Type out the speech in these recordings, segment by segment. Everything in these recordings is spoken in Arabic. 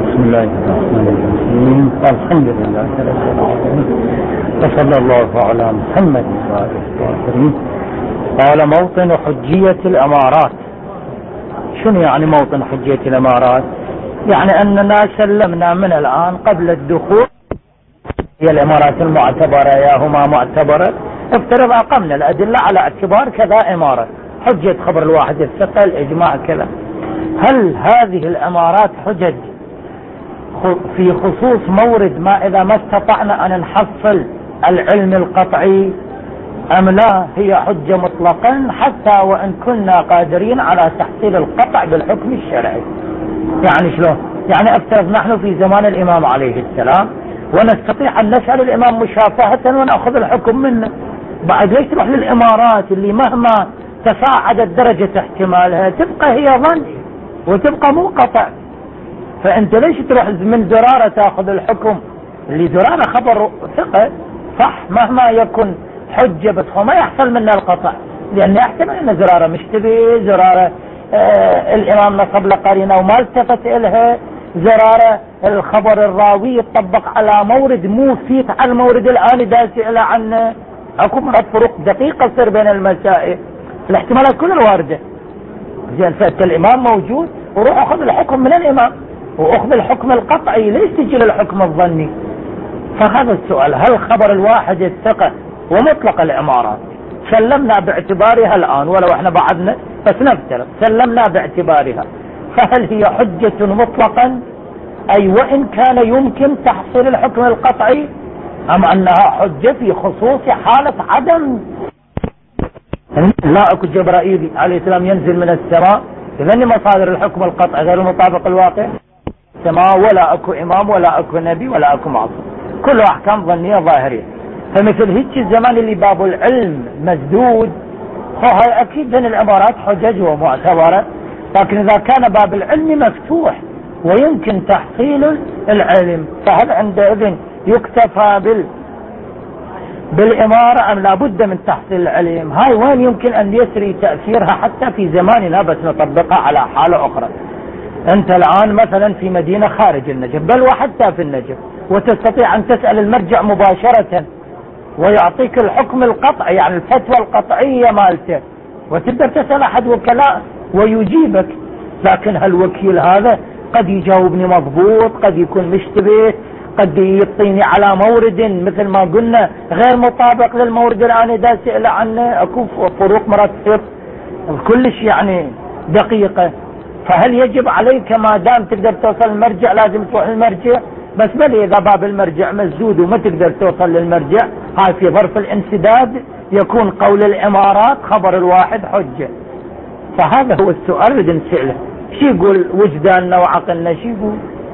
بسم الله الرحمن الرحيم. الحمد لله رب العالمين، وصلى الله على محمد وآله الطاهرين. قال موطن حجية الأمارات. شنو يعني موطن حجية الأمارات؟ يعني أننا سلمنا من الآن قبل الدخول هي الإمارات المعتبرة يا هما معتبرة، افترض أقمنا الأدلة على اعتبار كذا إمارة، حجة خبر الواحد الثقة، الإجماع كذا. هل هذه الإمارات حجج في خصوص مورد ما إذا ما استطعنا أن نحصل العلم القطعي، أم لا هي حجة مطلقا حتى وإن كنا قادرين على تحصيل القطع بالحكم الشرعي؟ يعني شلون؟ يعني افترض نحن في زمان الإمام عليه السلام ونستطيع أن نسأل الإمام مشافهة ونأخذ الحكم منه، بعد ليش تروح للإمارات اللي مهما تصاعدت درجة احتمالها تبقى هي ظن وتبقى مو قطع؟ فأنت ليش تروح من زرارة تأخذ الحكم اللي زرارة خبر ثقة صح مهما يكون حجة، بس هو ما يحصل منها القطع، لأن يحتمل أن زرارة مشتبه، زرارة الإمام نصب لقرينة وما التفت إلها، زرارة الخبر الراوي يطبق على مورد مو فيت على المورد الآن دا سئل عنه. أكو مرات فروق دقيقة تصير بين المسائل، الاحتمالات كلها واردة. زين فأنت الإمام موجود وروح أخذ الحكم من الإمام وأخذ الحكم القطعي، ليش تجي للحكم الظني؟ فهذا السؤال، هل خبر الواحد الثقة ومطلق الإمارات سلمنا باعتبارها الآن ولو احنا بعدنا بس نفترض سلمنا باعتبارها، فهل هي حجة مطلقا أي وإن كان يمكن تحصيل الحكم القطعي، أم أنها حجة في خصوص حالة عدم لا أكو جبرائيل عليه السلام ينزل من السماء، إذن مصادر الحكم القطعي غير مطابق الواقع السماء، ولا أكو إمام ولا أكو نبي ولا أكو معصوم، كله أحكام ظنية ظاهرية. فمثل هيك الزمان اللي باب العلم مسدود، هاي أكيد بين العبارات حجج ومعتبرة، لكن إذا كان باب العلم مفتوح ويمكن تحصيل العلم، فهل عندئذ يكتفى بالإمارة أم لابد من تحصيل العلم؟ هاي وين يمكن أن يسري تأثيرها حتى في زماننا بس نطبقها على حالة أخرى. أنت الآن مثلا في مدينة خارج النجف بل وحتى في النجف، وتستطيع أن تسأل المرجع مباشرة ويعطيك الحكم القطعي يعني الفتوى القطعية مالته، وتقدر تسأل أحد وكلاء ويجيبك، لكن هالوكيل هذا قد يجاوبني مضبوط، قد يكون مشتبه، قد يعطيني على مورد مثل ما قلنا غير مطابق للمورد الآن إذا سئل عنه، أكو فروق مرات تصير كلش يعني دقيقة. فهل يجب عليك ما دام تقدر توصل المرجع لازم تروح المرجع بس؟ بل إذا باب المرجع مسدود وما تقدر توصل للمرجع، هاي في ظرف الانسداد يكون قول الإمارات خبر الواحد حجة. فهذا هو السؤال اللي نسأله، شو يقول وجداننا وعقلنا؟ شو يقول؟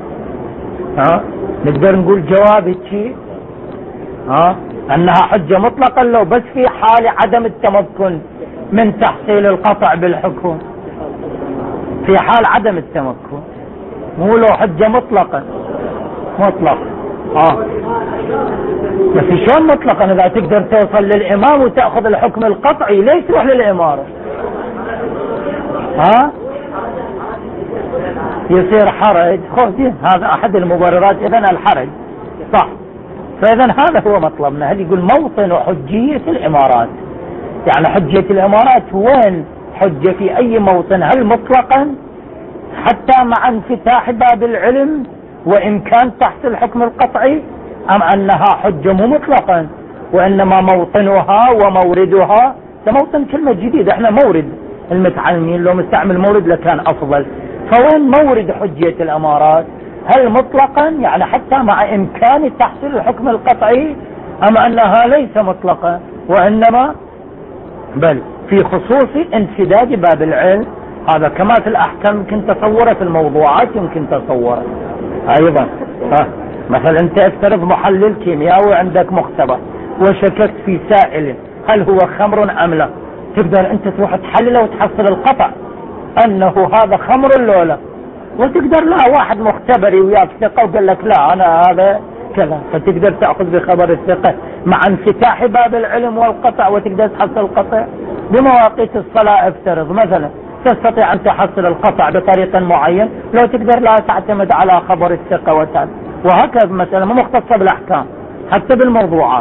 نقدر نقول جواب شيء أنها حجة مطلقا لو بس في حال عدم التمكن من تحصيل القطع بالحكم، في حال عدم التمكن، مو لو حجة مطلقا مطلق. بس شلون مطلقا اذا تقدر توصل للامام وتأخذ الحكم القطعي ليش تروح للامارة؟ يصير حرج. هذا احد المبررات اذن الحرج صح. فاذا هذا هو مطلبنا. هل يقول موطن حجية الامارات، يعني حجية الامارات وين حجة في اي موطن؟ هل مطلقا حتى مع انفتاح باب العلم وإمكان تحصيل الحكم القطعي، أم أنها حجة مو مطلقا وإنما موطنها وموردها؟ ده موطن كلمة جديدة، احنا مورد المتعلمين لو مستعمل مورد لكان أفضل. فوين مورد حجية الأمارات؟ هل مطلقا يعني حتى مع إمكان تحصيل الحكم القطعي، أم أنها ليس مطلقا وإنما بل في خصوص انسداد باب العلم؟ هذا كما في الأحكام يمكن تصوره، في الموضوعات يمكن تصوره أيضا. مثلا أنت افترض محلل كيميائي عندك مختبر وشككت في سائل هل هو خمر أم لا، تقدر أنت تروح تحلله وتحصل القطع أنه هذا خمر ولا لا، وتقدر لا واحد مختبري وياك ثقة وقال لك لا أنا هذا كذا، فتقدر تأخذ بخبر الثقة مع انفتاح باب العلم والقطع وتقدر تحصل القطع. بمواقيت الصلاة افترض مثلا تستطيع أن تحصل القطع بطريقة معين، لو تقدر لا تعتمد على خبر الثقة وهكذا. مثلا مو مختصة بالأحكام، حتى بالموضوعات.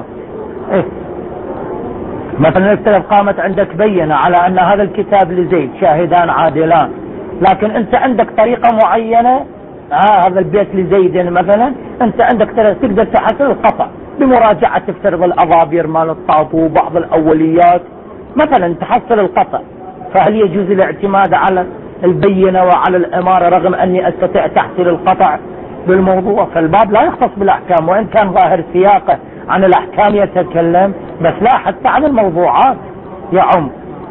مثلا إذا قامت عندك بينة على أن هذا الكتاب لزيد شاهدان عادلان، لكن أنت عندك طريقة معينة، هذا البيت لزيد مثلا، أنت عندك تقدر تحصل القطع بمراجعة تفترض الأضابير مال الطاطو وبعض الأوليات مثلا تحصل القطع. فهل يجوز الاعتماد على البينة وعلى الإمارة رغم أني أستطيع تحصيل القطع بالموضوع؟ فالباب لا يختص بالأحكام، وإن كان ظاهر سياقه عن الأحكام يتكلم، بس لا حتى عن الموضوعات يعم.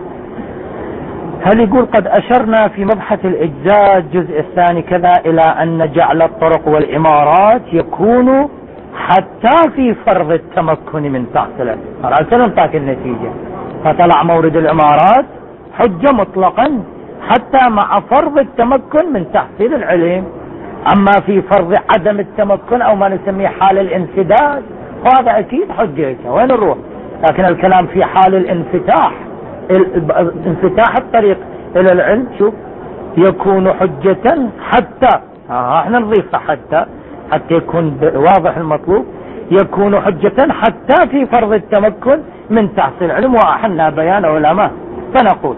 هل يقول قد أشرنا في مبحث الإجزاء الجزء الثاني كذا إلى أن جعل الطرق والإمارات يكون حتى في فرض التمكن من تحصيل نعطيك النتيجة. فطلع مورد الإمارات حجة مطلقا حتى مع فرض التمكن من تحصيل العلم. أما في فرض عدم التمكن أو ما نسميه حال الانسداد، هذا أكيد حجته وين نروح. لكن الكلام في حال الانفتاح، انفتاح الطريق إلى العلم، شوف يكون حجة حتى احنا نضيف حتى يكون واضح المطلوب. يكون حجة حتى في فرض التمكن من تحصيل العلم. وأحنا بيان علماء فنقول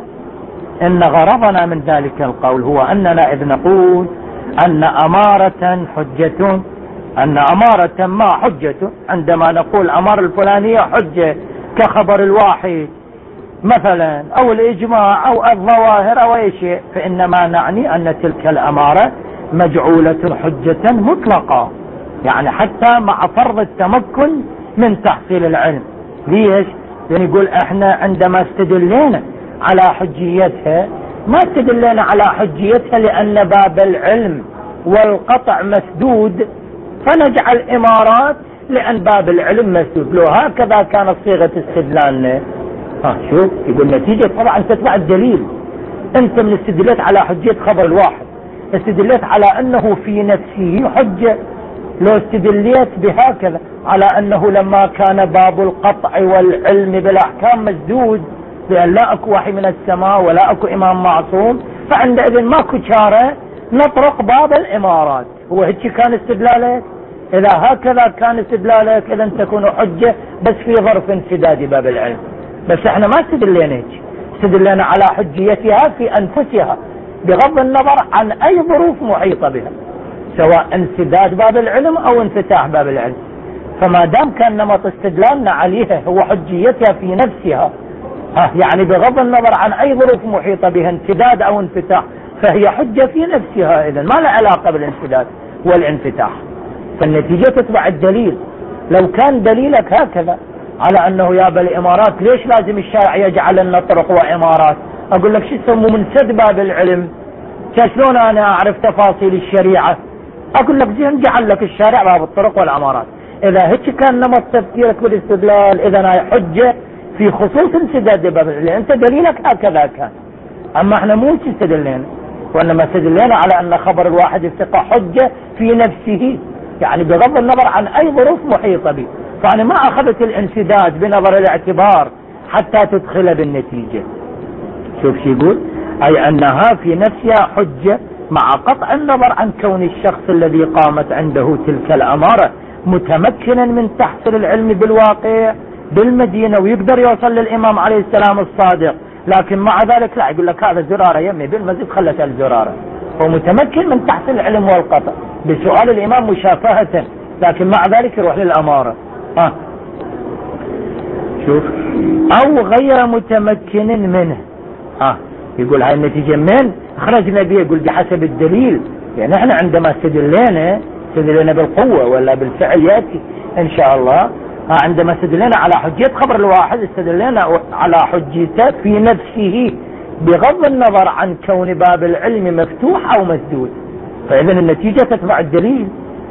إن غرضنا من ذلك القول هو أننا إذ نقول أن أمارة حجة، أن أمارة ما حجة، عندما نقول أمارة الفلانية حجة كخبر الواحد مثلا أو الإجماع أو الظواهر أو أي شيء، فإنما نعني أن تلك الأمارة مجعولة حجة مطلقة، يعني حتى مع فرض التمكن من تحصيل العلم. ليش؟ يعني يقول احنا عندما استدلينا على حجيتها ما استدلينا على حجيتها لأن باب العلم والقطع مسدود فنجعل إمارات لأن باب العلم مسدود. لو هكذا كانت صيغة استدلالنا، شوف يقول نتيجة طبعا تتبع الدليل. انت من استدلت على حجية خبر الواحد استدلت على أنه في نفسه حجة. لو استدليت بهكذا على أنه لما كان باب القطع والعلم بالأحكام مسدود لأن لا أكو وحي من السماء ولا أكو إمام معصوم، فعندئذ ماكو شارع نطرق باب الإمارات. هو هيك كان استدلالك؟ إذا هكذا كان استدلالك إذا تكون حجة بس في ظرف انسداد باب العلم. بس احنا ما استدلينا هيك، استدلينا على حجيتها في أنفسها بغض النظر عن أي ظروف محيطة بها، سواء انسداد باب العلم أو انفتاح باب العلم. فما دام كان نمط استدلالنا عليها هو حجيتها في نفسها، يعني بغض النظر عن أي ظروف محيطة بها انسداد أو انفتاح، فهي حجة في نفسها، إذن ما لها علاقة بالانسداد والانفتاح. فالنتيجة تتبع الدليل. لو كان دليلك هكذا على أنه يا بالإمارات ليش لازم الشارع يجعل لنا طرق وإمارات؟ أقول لك شو يسموا منسد باب العلم؟ شلون أنا أعرف تفاصيل الشريعة؟ أقول لك زين جعل لك الشارع باب الطرق والإمارات. إذا هيك كان نمط تفكيرك بالاستدلال إذا هي حجة في خصوص انسداد باب العلم، أنت دليلك هكذا كان. أما احنا مو استدلينا، وإنما استدلينا على أن خبر الواحد الثقة حجة في نفسه، يعني بغض النظر عن أي ظروف محيطة به. فأنا ما أخذت الانسداد بنظر الاعتبار حتى تدخل بالنتيجة. شوف شو يقول، أي أنها في نفسها حجة مع قطع النظر عن كون الشخص الذي قامت عنده تلك الأمارة متمكنا من تحصيل العلم بالواقع بالمدينة ويقدر يوصل للإمام عليه السلام الصادق، لكن مع ذلك لا يقول لك هذا زرارة يمي بالمزيد خلت الزرارة. هو متمكن من تحصيل العلم والقطع بسؤال الإمام مشافهة، لكن مع ذلك يروح للأمارة. شوف أو غير متمكن منه. يقول هاي النتيجة من خرجنا بيه؟ يقول بحسب الدليل. يعني احنا عندما استدلينا بالقوة ولا بالفعل يأتي إن شاء الله. عندما استدلينا على حجية خبر الواحد استدلينا على حجيته في نفسه بغض النظر عن كون باب العلم مفتوح أو مسدود، فإذا النتيجة تتبع الدليل.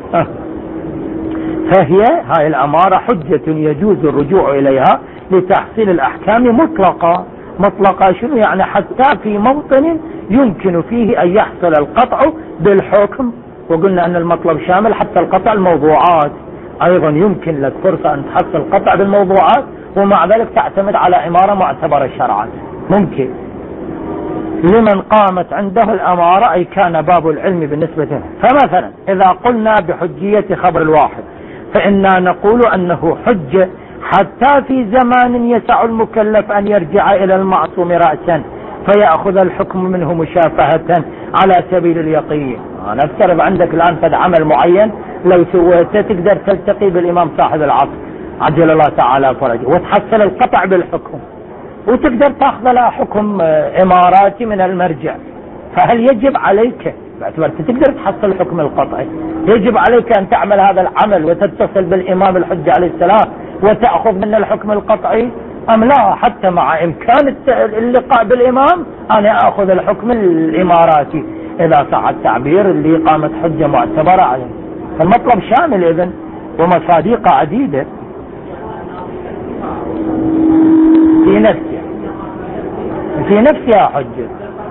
فهي هاي الأمارة حجة يجوز الرجوع إليها لتحصيل الأحكام مطلقة. مطلقة شنو يعني؟ حتى في موطن يمكن فيه أن يحصل القطع بالحكم، وقلنا أن المطلب شامل حتى القطع الموضوعات أيضا يمكن لك فرصة أن تحصل قطع بالموضوعات ومع ذلك تعتمد على إمارة معتبرة شرعا، ممكن. لمن قامت عنده الأمارة، أي كان باب العلم بالنسبة له. فمثلا إذا قلنا بحجية خبر الواحد فإنا نقول أنه حجة حتى في زمان يسع المكلف أن يرجع إلى المعصوم رأسا فيأخذ الحكم منه مشافهة على سبيل اليقين. نفترض عندك الآن فد عمل معين لو سويته تقدر تلتقي بالإمام صاحب العصر عجل الله تعالى فرجه وتحصل القطع بالحكم، وتقدر تأخذ له حكم إماراتي من المرجع. فهل يجب عليك باعتبار تقدر تحصل الحكم القطعي يجب عليك أن تعمل هذا العمل وتتصل بالإمام الحجة عليه السلام وتأخذ منه الحكم القطعي، أم لا حتى مع إمكان اللقاء بالإمام أنا أخذ الحكم الإماراتي إذا صح التعبير اللي قامت حجة معتبرة عليه؟ فالمطلب شامل إذن ومصادق عديدة في نفسها حجة.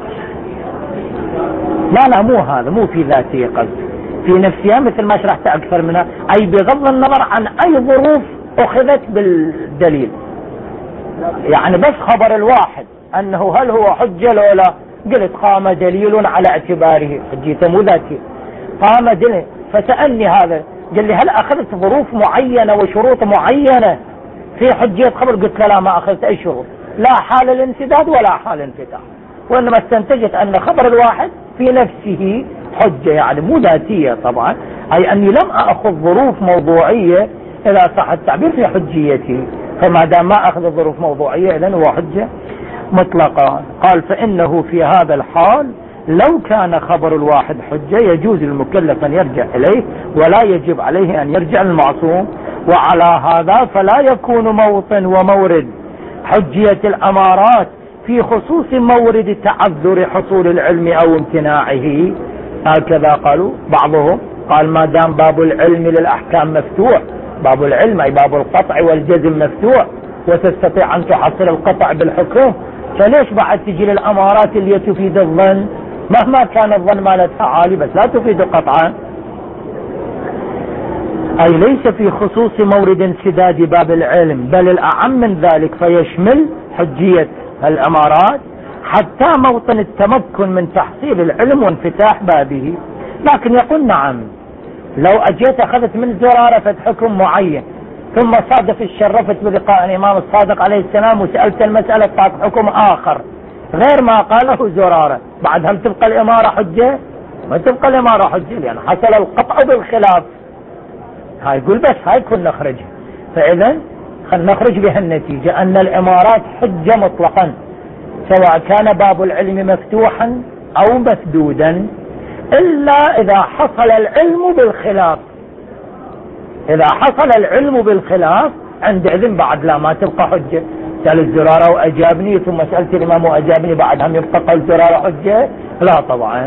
لا مو هذا، مو في ذاتية قصد، في نفسها مثل ما شرحت أكثر منها، أي بغض النظر عن أي ظروف أخذت بالدليل. يعني بس خبر الواحد أنه هل هو حجة لو لا، قلت قام دليل على اعتباره حجيته مو ذاتية، قام دليل. فسألني هذا قال لي هل أخذت ظروف معينة وشروط معينة في حجية خبر؟ قلت لا ما أخذت أي شروط، لا حال الانسداد ولا حال الانفتاح، وإنما استنتجت أن خبر الواحد في نفسه حجة يعني مو ذاتية طبعا، أي أني لم أخذ ظروف موضوعية إذا صح التعبير في حجيته، فما دام ما أخذ ظروف موضوعية إذن هو حجة مطلقا. قال فإنه في هذا الحال لو كان خبر الواحد حجة يجوز للمكلف أن يرجع إليه ولا يجب عليه أن يرجع للمعصوم، وعلى هذا فلا يكون موطن ومورد حجية الأمارات في خصوص مورد تعذر حصول العلم أو امتناعه. هكذا قالوا بعضهم، قال ما دام باب العلم للأحكام مفتوح، باب العلم أي باب القطع والجزم مفتوح وتستطيع أن تحصل القطع بالحكم، فليش بعد تجي للأمارات اللي تفيد الظن؟ مهما كان الظن مالتها عالي بس لا تفيد قطعا. أي ليس في خصوص مورد انسداد باب العلم، بل الأعم من ذلك فيشمل حجية الأمارات حتى موطن التمكن من تحصيل العلم وانفتاح بابه. لكن يقول نعم لو أجيت أخذت من زرارة حكم معين ثم صادف الشرفت بلقاء الإمام الصادق عليه السلام وسألت المسألة طاق حكم آخر غير ما قاله زرارة، بعد هم تبقى الإمارة حجة؟ ما تبقى الإمارة حجة لأن حصل القطع بالخلاف. هاي يقول بس هاي كن نخرجها. فإذا خل نخرج بها النتيجة أن الإمارات حجة مطلقا سواء كان باب العلم مفتوحا أو مسدودا، إلا إذا حصل العلم بالخلاف. إذا حصل العلم بالخلاف عندئذ بعد لا ما تبقى حجة. سأل الزرارة وأجابني ثم سألت الإمام وأجابني بعد هم يبقى قول الزرارة حجة؟ لا طبعا.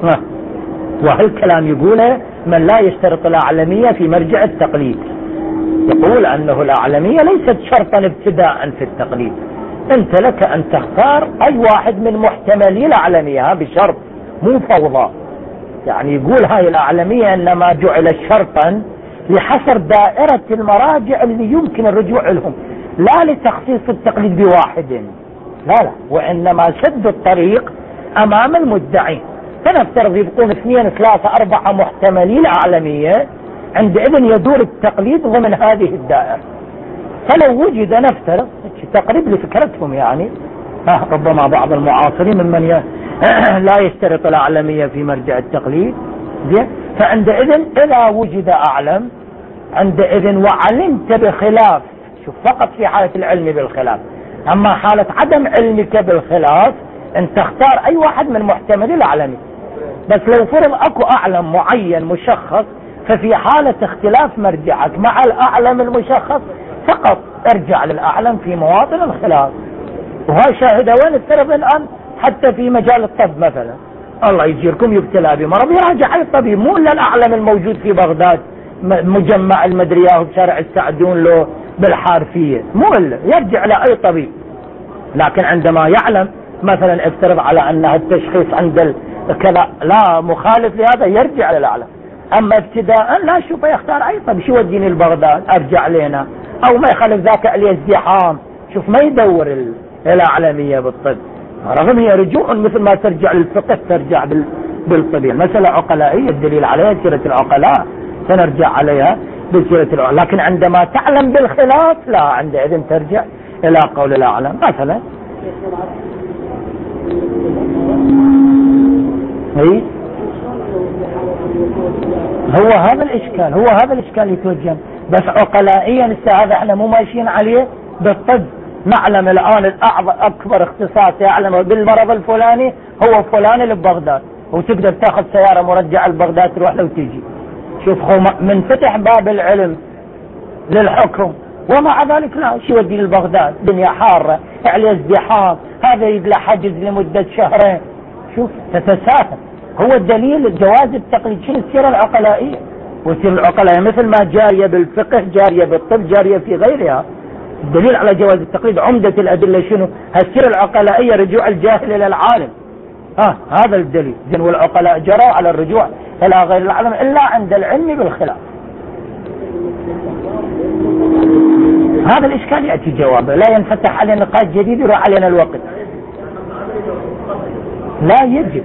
وهالكلام يقوله من لا يشترط الأعلمية في مرجع التقليد، يقول أنه الأعلمية ليست شرطا ابتداء في التقليد، أنت لك أن تختار أي واحد من محتملي الأعلمية بشرط مو فوضى. يعني يقول هاي الأعلمية إنما جعل شرطا لحصر دائرة المراجع اللي يمكن الرجوع لهم، لا لتخصيص التقليد بواحد، لا وإنما سد الطريق أمام المدعي. فنفترض يبقون 2 3 4 محتملي الأعلمية، عندئذ يدور التقليد ضمن هذه الدائرة. فلو وجد نفترض تقريب لفكرتهم يعني ربما بعض المعاصرين ممن لا يشترط الأعلمية في مرجع التقليد، فعندئذ إذا وجد أعلم عندئذ وعلمت بخلاف، شوف فقط في حالة العلم بالخلاف، أما حالة عدم علمك بالخلاف أن تختار أي واحد من محتملي الأعلمية. بس لو فرض أكو أعلم معين مشخص ففي حالة اختلاف مرجعك مع الأعلم المشخص فقط ارجع للأعلم في مواطن الخلاف. وهذا شاهد وين السبب الآن حتى في مجال الطب مثلا، الله يجيركم يبتلى بمرض يراجع أي طبيب، مو إلا الأعلم الموجود في بغداد مجمع المدرياه بشارع السعدون له بالحارفية، مو إلا يرجع لأي طبيب. لكن عندما يعلم مثلا افترض على أن التشخيص عند كذا لا مخالف لهذا يرجع للأعلم. أما ابتداء لا شوف يختار أي طب شو وديني البغداد أرجع لنا، أو ما يخالف ذاك عليه ازدحام، شوف ما يدور الأعلمية بالطب. رغم هي رجوع مثل ما ترجع للفقه ترجع بالطبيعة. مسألة عقلائية الدليل عليها سيرة العقلاء، سنرجع عليها بسيرة العقلاء، لكن عندما تعلم بالخلاف لا، عندئذ ترجع إلى قول الأعلم. مثلا هو هذا الإشكال يتوجه، بس عقلائيا هذا احنا مو ماشيين عليه بالطب. نعلم الآن أكبر اختصاص يعلم بالمرض الفلاني هو فلان اللي ببغداد، وتقدر تاخذ سيارة مرجعة لبغداد تروح له وتيجي. شوف من فتح باب العلم للحكم، ومع ذلك لا، شو يودي لبغداد؟ دنيا حارة عليه ازدحام، هذا يدلى حجز لمدة شهرين. شوف تتساهل. هو الدليل جواز التقليد. شنو السيرة العقلائية؟ والسيرة العقلائية مثل ما جارية بالفقه جارية بالطب جارية في غيرها. الدليل على جواز التقليد عمدة الأدلة شنو؟ السيرة العقلائية رجوع الجاهل إلى العالم. هذا الدليل. والعقلاء جروا على الرجوع إلى غير العالم إلا عند العلم بالخلاف. هذا الإشكال يأتي جوابه، لا ينفتح علينا نقاش جديد يروح علينا الوقت. لا يجب.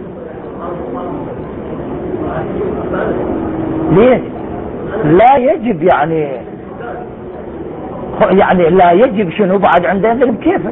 ليش؟ لا يجب يعني لا يجب شنو بعد عندنا ذنب كيفه؟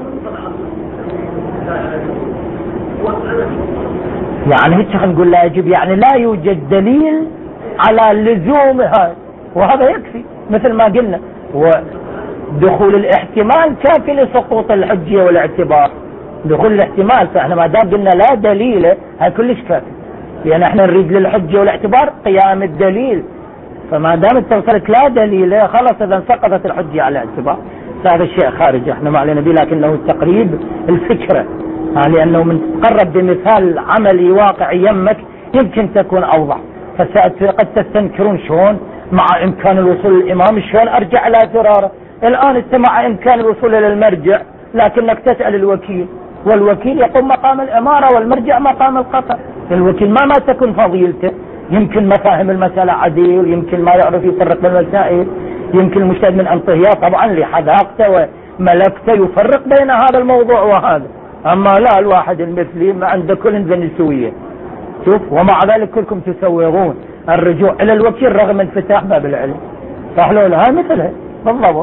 يعني هيك نقول لا يجب، يعني لا يوجد دليل على لزومها، وهذا يكفي مثل ما قلنا. ودخول الاحتمال كافي لسقوط الحجية والاعتبار. دخول الاحتمال، فاحنا ما دام قلنا لا دليل هاي كلش كافي، لان احنا نريد للحجة والاعتبار قيام الدليل. فما دام توصلت لا دليل خلاص اذا سقطت الحجة على الاعتبار. هذا الشيء خارج احنا ما علينا به، لكنه التقريب الفكرة، لانه من تقرب بمثال عملي واقعي يمك يمكن تكون اوضح. قد تستنكرون شلون مع امكان الوصول للامام شلون ارجع الى زراره. الان انت مع امكان الوصول الى المرجع، لكنك تسأل الوكيل، والوكيل يقوم مقام الامارة والمرجع مقام القطع. الوكيل ما تكون فضيلته، يمكن مفاهيم المسألة عديل، يمكن ما يعرف يفرق بين المسائل، يمكن المجتهد من انطهياء طبعا لحذاقته وملكته يفرق بين هذا الموضوع وهذا. اما لا، الواحد المثلي ما عنده كل ذن سوية. شوف، ومع ذلك كلكم تسوغون الرجوع الى الوكيل رغم انفتاح باب العلم. صح لو لا؟ هاي مثلها بالضبط.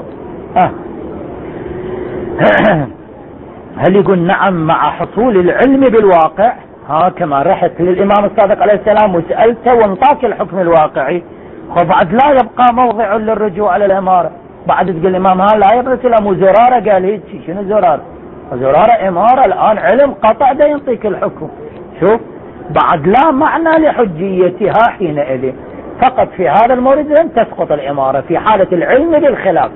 هل يقول نعم مع حصول العلم بالواقع؟ كما رحت للامام الصادق عليه السلام وسألته وانطاك الحكم الواقعي، وبعد لا يبقى موضع للرجوع على الامارة. بعد تقول الامام لا يبرس الا مو زرارة. قال هيك شنو زرارة؟ زرارة امارة الان علم قطع دا ينطيك الحكم. شوف، بعد لا معنى لحجيتها حينئذ، فقط في هذا المورد لن تسقط الامارة في حالة العلم بالخلاف.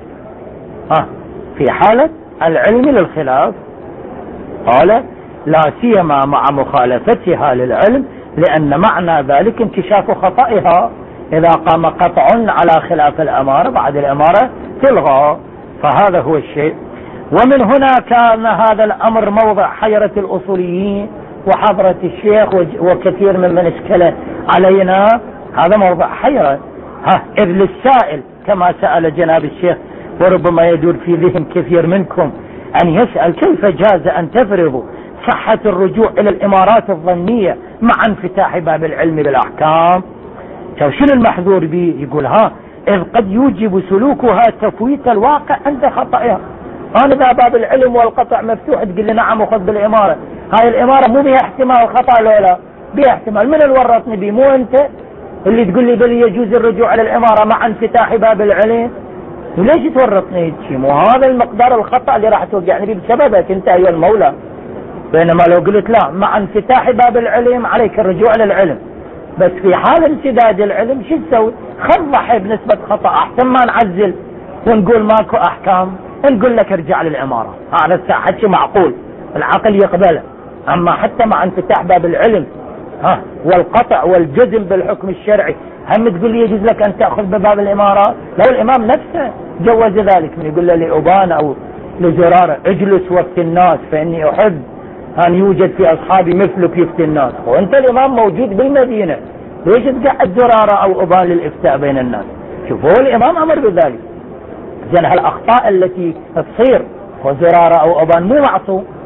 في حالة العلم للخلاف قال لا سيما مع مخالفتها للعلم، لأن معنى ذلك انكشاف خطئها إذا قام قطع على خلاف الأمارة بعد الأمارة تلغى. فهذا هو الشيء. ومن هنا كان هذا الأمر موضع حيرة الأصوليين وحضرة الشيخ وكثير ممن اشكل علينا. هذا موضع حيرة، إذ للسائل كما سأل جناب الشيخ، وربما يدور في ذهن كثير منكم أن يسأل كيف جاز أن تفرض صحة الرجوع إلى الإمارات الظنية مع انفتاح باب العلم بالأحكام؟ شنو المحذور به؟ يقول إذ قد يوجب سلوكها تفويت الواقع عند خطئها. أنا ذا باب العلم والقطع مفتوح، تقول لي نعم وخذ بالإمارة. هاي الإمارة مو بها احتمال خطأ لولا بها احتمال. من الورطني بي؟ مو أنت اللي تقول لي بل يجوز الرجوع على الإمارة مع انفتاح باب العلم. وليش تورطني هيك؟ مو هذا المقدار الخطأ اللي راح توقعني به بسببك انت ايها المولى. بينما لو قلت لا مع انفتاح باب العلم عليك الرجوع للعلم، بس في حال امتداد العلم شو تسوي؟ خذ ضحي بنسبة خطأ احسن ما نعزل ونقول ماكو احكام، نقول لك ارجع للعمارة. هذا الساعة شيء معقول العقل يقبله. اما حتى مع انفتاح باب العلم والقطع والجزم بالحكم الشرعي، هم تقول لي يجوز لك ان تأخذ بباب الامارة؟ لو الامام نفسه جوز ذلك، من يقول له لأبان او لزرارة اجلس وفي الناس فاني احب ان يوجد في اصحابي مثلك يفتي الناس، وانت الامام موجود بالمدينة، ليش تقعد زرارة او ابان للافتاء بين الناس؟ شوفوا الامام امر بذلك. زين هالاخطاء التي تصير وزرارة او ابان مو معصوم،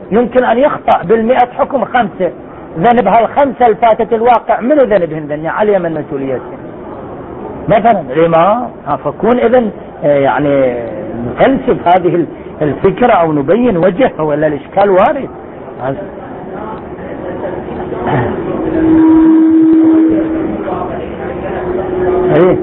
يمكن أن يخطأ بالمئة حكم 5، ذنب هالخمسة الفاتت الواقع منو ذنبهن؟ ذني علي من مسؤوليته مثلا الإمام. فكون إذن يعني نفلسف هذه الفكرة أو نبين وجهها ولا الإشكال وارد. ايه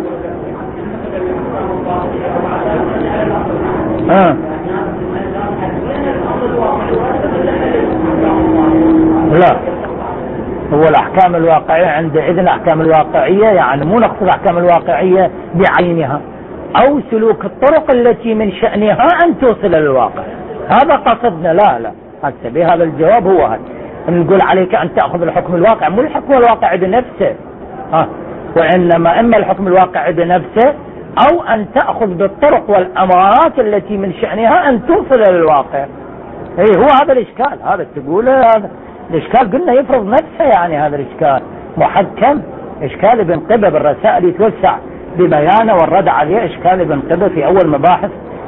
لا، هو الأحكام الواقعية عند إذن الأحكام الواقعية يعني مو نقصد الأحكام الواقعية بعينها، أو سلوك الطرق التي من شأنها أن توصل للواقع، هذا قصدنا. لا هسه بهذا الجواب هو هذا نقول عليك أن تأخذ الحكم الواقع، مو الحكم الواقع بنفسه، وإنما إما الحكم الواقع بنفسه أو أن تأخذ بالطرق والأمارات التي من شأنها أن توصل للواقع. هو هذا الإشكال، هذا تقول هذا الإشكال قلنا يفرض نفسه، يعني هذا الإشكال محكم. إشكال ابن قبة بالرسائل يتوسع ببيانه والرد عليه، إشكال ابن قبة في أول مباحث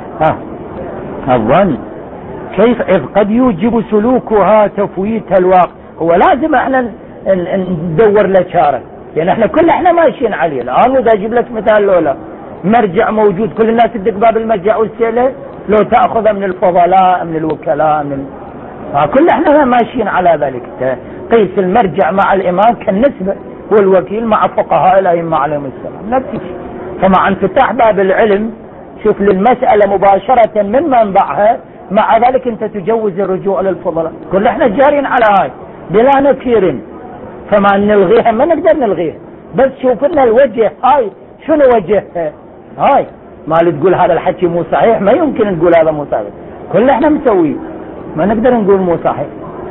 الظن كيف إذ قد يوجب سلوكها تفويت الواقع. هو لازم احنا ندور له شارع، يعني احنا احنا ماشيين عليه الآن. وإذا أجيب لك مثال لولا مرجع موجود كل الناس تدق باب المرجع والسئلة، لو تأخذ من الفضلاء من الوكلاء من كل احنا ماشيين على ذلك. قيس المرجع مع الإمام كالنسبة، والوكيل مع فقهاء الأئمة عليهم السلام نفس الشيء. فمع انفتاح باب العلم شوف للمسألة مباشرة من منبعها، مع ذلك انت تجوز الرجوع للفضلاء. كل احنا جارين على هاي بلا نكير، فما نلغيها ما نقدر نلغيها، بس شوف لنا الوجه هاي شنو وجهها. هاي ما تقول هذا الحكي مو صحيح، ما يمكن نقول هذا مو صحيح، كل احنا مسويه ما نقدر نقول مو صحيح.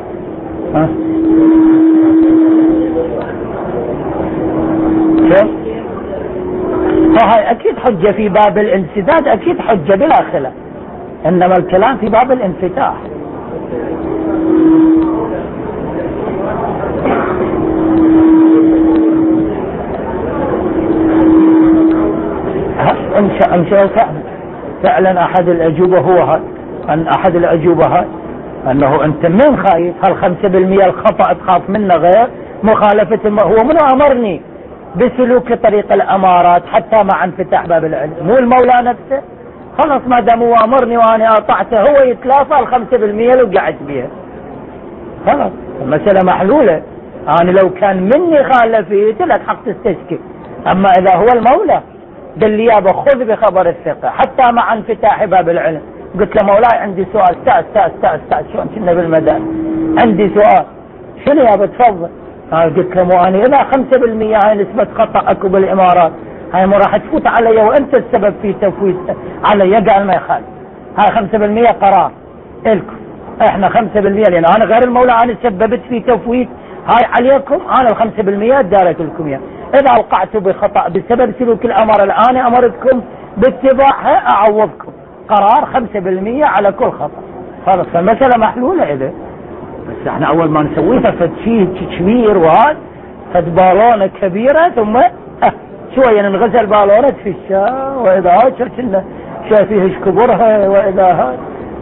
فهاي اكيد حجة في باب الانسداد، اكيد حجة بلا خلاف، انما الكلام في باب الانفتاح. ان شاء فعلا احد الاجوبة هو هذا، ان احد الاجوبة هذا انه انت من خايف هال 5% الخطأ تخاف منه غير مخالفة هو منو امرني بسلوك طريق الامارات حتى مع انفتاح باب العلم، مو المولى نفسه. خلاص ما دام هو امرني وانا اطعته هو يتلافى ال 5% لو قعدت بها، خلاص المسألة محلولة. انا لو كان مني خالفت لك حق تستشكي، اما اذا هو المولى قال لي يابا خذ بخبر الثقة حتى مع انفتاح باب العلم، قلت له مولاي عندي سؤال. استاذ شلون كنا بالمدارس، عندي سؤال. شنو يابا تفضل. قلت له مو انا اذا 5% هاي نسبة خطأ اكو بالامارات، هاي مو راح تفوت علي وانت السبب في تفويت علي. قال ما يخالف، هاي 5% قرار الكم، احنا 5% لان انا غير المولى انا سببت في تفويت هاي عليكم، انا ال 5% دارت لكم اياه. اذا وقعتوا بخطأ بسبب سلوك الامر الان امرتكم باتباعها اعوضكم، قرار 5% على كل خطأ. خلاص فالمسألة محلولة اذا، بس احنا اول ما نسويها فد شيء كبير وهذا فد بالونة كبيرة ثم شوية ننغزل بالونة في الشاء، واذا هاي كنا شايفيه ايش كبرها، واذا هاي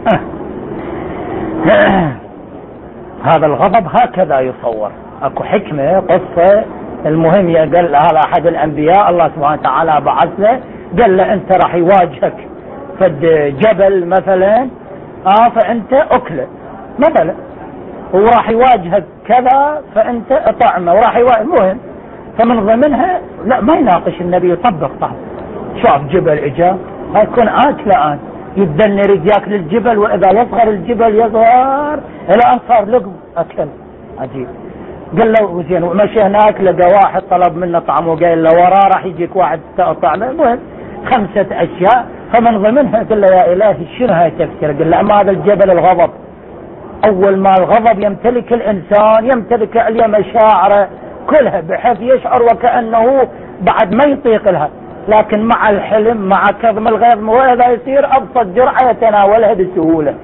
هذا الغضب هكذا يصور. اكو حكمة قصة. المهم قال هذا احد الانبياء الله سبحانه وتعالى بعث له، قال له انت راح يواجهك فد جبل مثلا فانت اكله مثلا، وراح يواجهك كذا فانت اطعمه، وراح يواجه مهم. فمن ضمنها لا ما يناقش النبي، يطبق طبعا. شوف جبل اجا هيكون اكله يبدل يريد ياكل الجبل، واذا يصغر الجبل يصغر الى ان صار لقم اكل. عجيب. قال له زين ومشي هناك لقى واحد طلب منه طعم وقال له وراه راح يجيك واحد تقطع. المهم 5 أشياء. فمن ضمنها قال له يا الهي شنو هاي تفسير؟ قال له اما هذا الجبل الغضب، اول ما الغضب يمتلك الانسان يمتلك عليه مشاعره كلها بحيث يشعر وكأنه بعد ما يطيق لها، لكن مع الحلم مع كظم الغيظ وهذا يصير ابسط جرعة يتناولها بسهولة.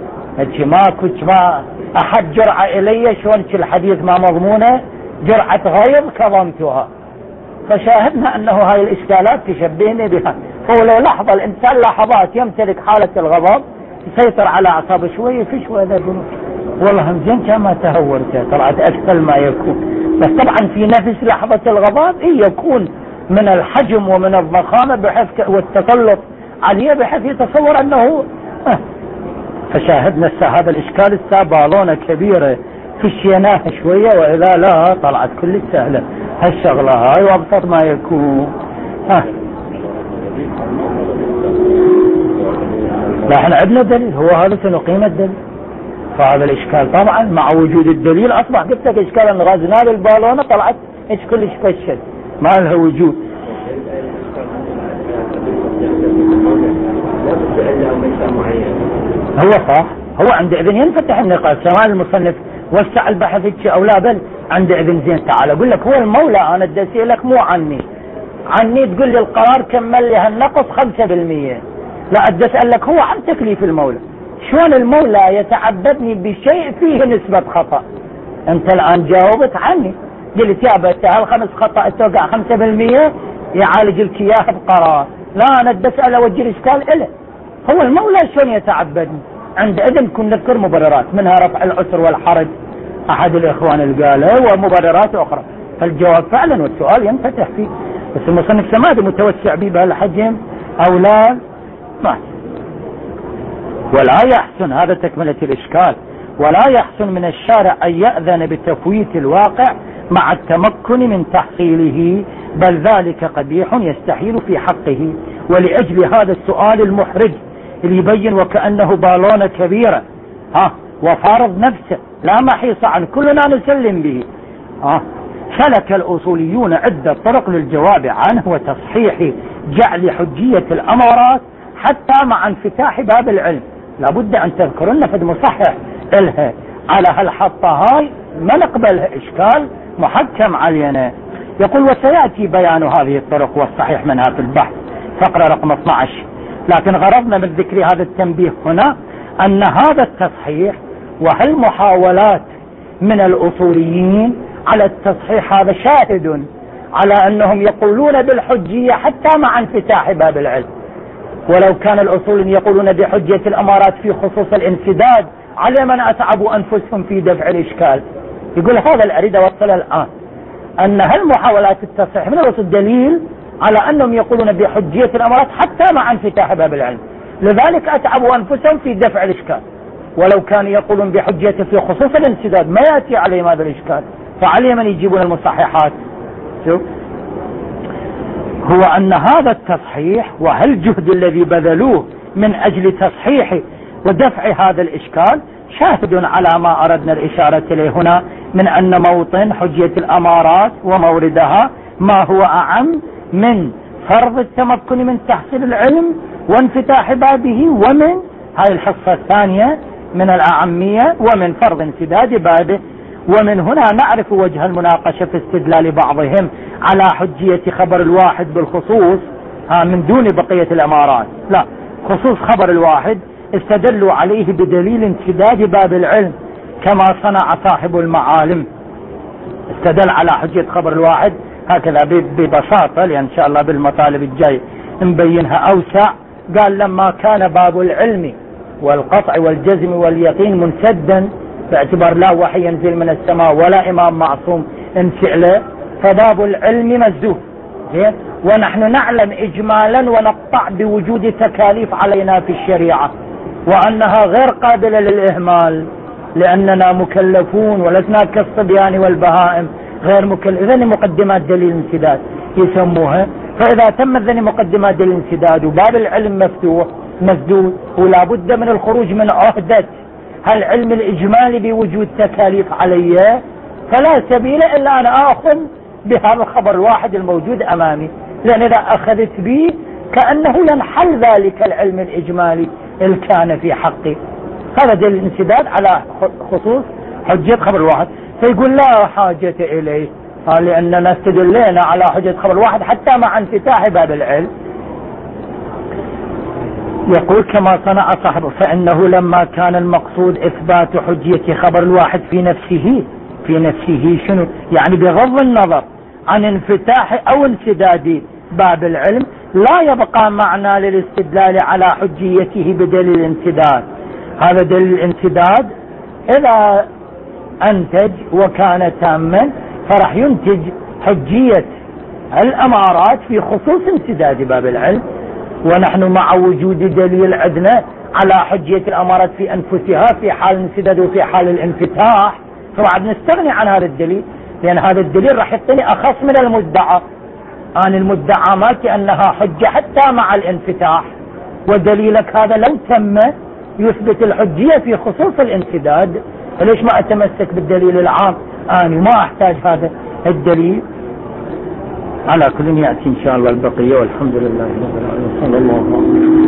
ما احد جرعة الي شلون الحديث ما مضمونة جرعة غيظ كظمتها. فشاهدنا انه هاي الاشكالات تشبهني بها. فلو لحظة الانسان لحظات يمتلك حالة الغضب يسيطر على اعصابه شوية في شوية ذا جنوب والله هم زين كان ما تهورته، طلعت أكثر ما يكون. بس طبعا في نفس لحظة الغضب يكون من الحجم ومن الضخامة بحيث والتسلط عليه بحيث يتصور أنه فشاهدنا هذا الإشكال بالونة كبيرة فشيناها شوية، وإذا لا طلعت كل سهلة هالشغلة هاي وابسط ما يكون. لا احنا عندنا دليل، هو هذا سنقيم الدليل. فهذا الإشكال طبعا مع وجود الدليل أصبح قلت لك إشكال أن غزنا بالبالونة طلعت إيش كلش فشل ما لها وجود. هو صح، هو عندئذ ينفتح النقاش. سواء المصنف وسع البحث او لا، بل عندئذ زين تعال اقول لك هو المولى انا بدي اسالك مو عني تقول لي القرار كمل لي هالنقص 5%. لا بدي اسالك هو عن تكليف المولى، شلون المولى يتعبدني بشيء فيه نسبة خطأ؟ انت الان جاوبت عني قلت يا بس هالخمس خطأ توقع 5% يعالج لك اياه بقرار. لا انا بدي اسال اوجه الاشكال اله، هو المولى شلون يتعبدني؟ عندئذ كنا نذكر مبررات منها رفع العسر والحرج احد الاخوان اللي قاله ومبررات اخرى. فالجواب فعلا والسؤال ينفتح فيه، بس المصنف سماد متوسع به بهالحجم او لا ما. ولا يحسن، هذا تكملة الاشكال، ولا يحسن من الشارع ان يأذن بتفويت الواقع مع التمكن من تحصيله، بل ذلك قبيح يستحيل في حقه. ولأجل هذا السؤال المحرج اللي يبين وكأنه بالونة كبيرة وفارض نفسه لا محيص عنه كلنا نسلم به، سلك الأصوليون عدة طرق للجواب عنه وتصحيح جعل حجية الأمارات حتى مع انفتاح باب العلم. لابد أن تذكرن فد مصحح إلها على هالحطة هاي ما نقبلها إشكال محكم علينا. يقول وسيأتي بيان هذه الطرق والصحيح منها في البحث فقرة رقم 12. لكن غرضنا من ذكر هذا التنبيه هنا أن هذا التصحيح وهالمحاولات من الأصوليين على التصحيح هذا شاهد على أنهم يقولون بالحجية حتى مع انفتاح باب العلم. ولو كان الأصوليين يقولون بحجية الأمارات في خصوص الانسداد على من أتعبوا أنفسهم في دفع الإشكال. يقول هذا الأريد أوصل الآن أن هالمحاولات التصحيح من الأصول دليل على أنهم يقولون بحجية الأمارات حتى مع انفتاح باب العلم، لذلك أتعبوا أنفسهم في دفع الإشكال. ولو كانوا يقولون بحجية في خصوص الانسداد ما يأتي عليهم هذا الإشكال، فعليهم أن يجيبون المصححات. شوف هو أن هذا التصحيح وهالجهد الذي بذلوه من أجل تصحيح ودفع هذا الإشكال شاهد على ما أردنا الإشارة إليه هنا من أن موطن حجية الأمارات وموردها ما هو أعم من فرض التمكن من تحصيل العلم وانفتاح بابه، ومن هاي الحصة الثانية من الأعمية ومن فرض انسداد بابه. ومن هنا نعرف وجه المناقشة في استدلال بعضهم على حجية خبر الواحد بالخصوص من دون بقية الأمارات. لا، خصوص خبر الواحد استدلوا عليه بدليل انسداد باب العلم كما صنع صاحب المعالم. استدل على حجية خبر الواحد هكذا ببساطة، لأن إن شاء الله بالمطالب الجاي نبينها أوسع. قال لما كان باب العلم والقطع والجزم واليقين منسدا باعتبار لا وحي ينزل من السماء ولا إمام معصوم انفعله، فباب العلم مسدود. ونحن نعلم إجمالا ونقطع بوجود تكاليف علينا في الشريعة وأنها غير قابلة للإهمال لأننا مكلفون ولسنا كالصبيان والبهائم غير مكلفين. مقدمات دليل الانسداد يسموها. فإذا تمت ذني مقدمات دليل الانسداد وباب العلم مفتوح مسدود، ولا بد من الخروج من عهدة هالعلم الإجمالي بوجود تكاليف عليه، فلا سبيل إلا أن آخذ بهذا الخبر الواحد الموجود أمامي، لأن إذا أخذت به كأنه ينحل ذلك العلم الإجمالي اللي كان في حقي. هذا دليل الانسداد على خصوص حجة خبر الواحد. فيقول لا حاجة إليه لأننا استدلنا على حجة خبر الواحد حتى مع انفتاح باب العلم. يقول كما صنع صاحبه، فإنه لما كان المقصود إثبات حجية خبر الواحد في نفسه شنو يعني بغض النظر عن انفتاح أو انسداد باب العلم، لا يبقى معنى للاستدلال على حجيته بدليل الانسداد. هذا دليل الانسداد إذا أنتج وكان تاما فرح ينتج حجية الأمارات في خصوص انسداد باب العلم. ونحن مع وجود دليل عندنا على حجية الأمارات في أنفسها في حال الانسداد وفي حال الانفتاح، فبعد نستغني عن هذا الدليل، لأن هذا الدليل راح يعطيني أخص من المدعى. أنا المدعى مالتي أنها حجة حتى مع الانفتاح، ودليلك هذا لو تم يثبت الحجية في خصوص الانسداد، فليش ما أتمسك بالدليل العام؟ أنا ما أحتاج هذا الدليل. على كل يأتي إن شاء الله البقية، والحمد لله رب العالمين. صلى الله عليه وسلم.